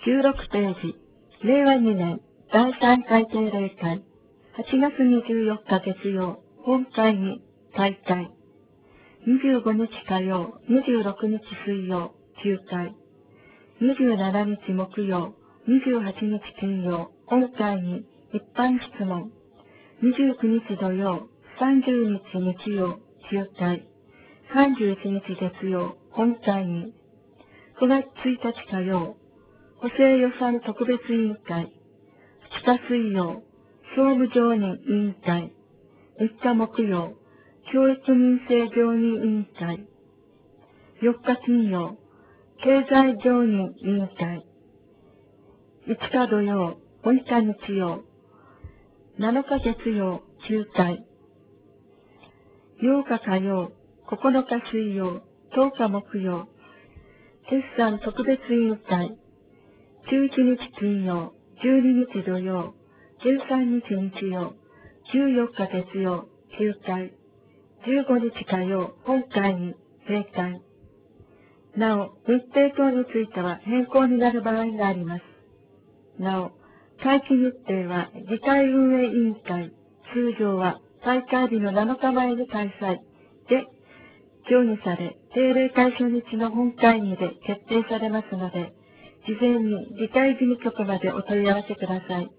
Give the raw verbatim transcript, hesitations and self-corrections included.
じゅうろくページ、れいわにねんだいさんかい定例会、はちがつにじゅうよっか月曜、本会議、開会。にじゅうごにち火曜、にじゅうろくにち水曜、休会。にじゅうしちにち木曜、にじゅうはちにち金曜、本会議、一般質問。にじゅうくにち土曜、さんじゅうにち日曜、休会。さんじゅういちにち月曜、本会議。くがつついたち火曜、補正予算特別委員会。ふつか水曜、総務常任委員会。みっか木曜、教育民生常任委員会。よっか金曜、経済常任委員会。いつか土曜、むいか日曜。なのか月曜、休会。ようか火曜、ここのか水曜、とおか木曜。決算特別委員会。じゅういちにち金曜、じゅうににち土曜、じゅうさんにち日曜、じゅうよっか月曜、休会。じゅうごにち火曜、本会議、閉会。なお、日程等については変更になる場合があります。なお、会期日程は議会運営委員会、通常は大会日のなのかまえに開催で、協議され、定例会初日の本会議で決定されますので、事前に議会事務局までお問い合わせください。